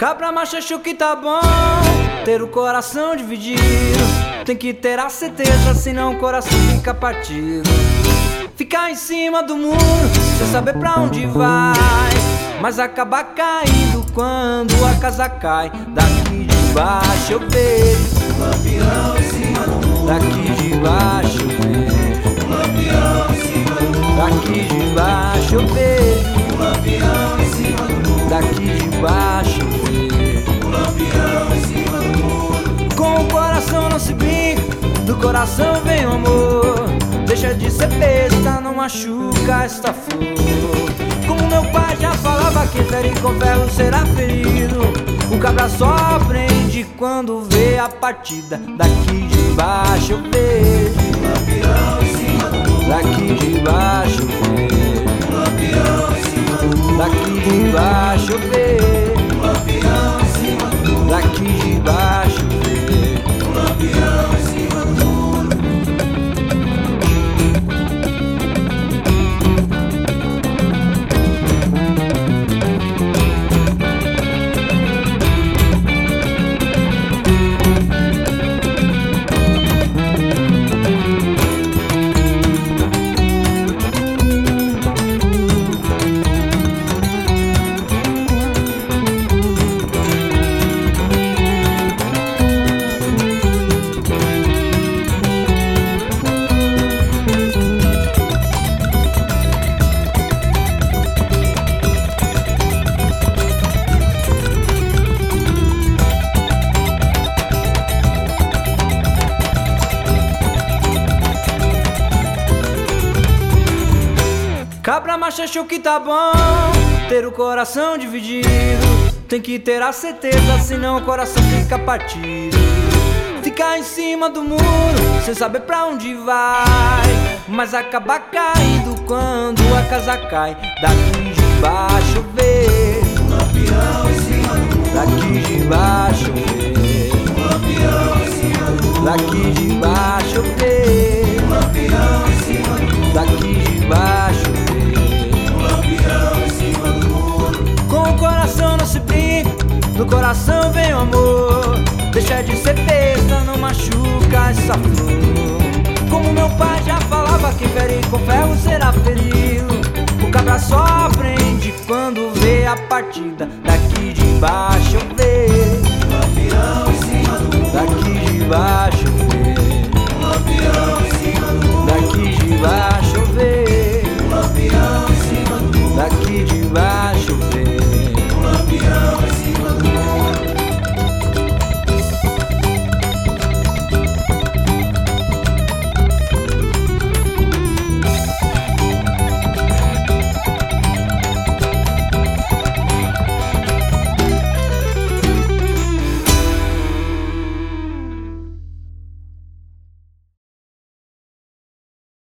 Cabra macho acho que tá bom ter o coração dividido. Tem que ter a certeza, senão o coração fica partido. Ficar em cima do muro, sem saber pra onde vai, mas acaba caindo quando a casa cai. Daqui de baixo eu vejo o lampião em cima do muro. Daqui de baixo eu vejo o lampião em cima do muro. Daqui de baixo eu vejo o lampião em cima do muro. Daqui de baixo eu vejo o lampião em cima do muro. Com o coração não se brinca, do coração vem o amor. Deixa de ser besta, não machuca esta flor. Como meu pai já falava, quem fere com ferro será ferido. O cabra só aprende quando vê a partida. Daqui de baixo eu vejo o lampião em cima do muro. Daqui de baixo eu vejo o lampião em cima do muro. Daqui de baixo eu vejo o lampião em cima do muro. Daqui de baixo eu vejo o lampião em cima do muro. Cabra macho achou que tá bom ter o coração dividido. Tem que ter a certeza, senão o coração fica partido. Ficar em cima do muro, sem saber pra onde vai, mas acaba caindo quando a casa cai. Daqui de baixo eu vejo o lampião em cima do muro. Daqui de baixo eu vejo o lampião em cima do muro. Daqui de baixo eu vejo o lampião em cima do muro. Daqui de baixo eu vejo o lampião em cima do muro. Com o coração não se brinca, do coração vem o amor. Deixa de ser besta, não machuca essa flor. Como meu pai já falava, quem fere com ferro será ferido. O cabra só aprende quando vê a partida.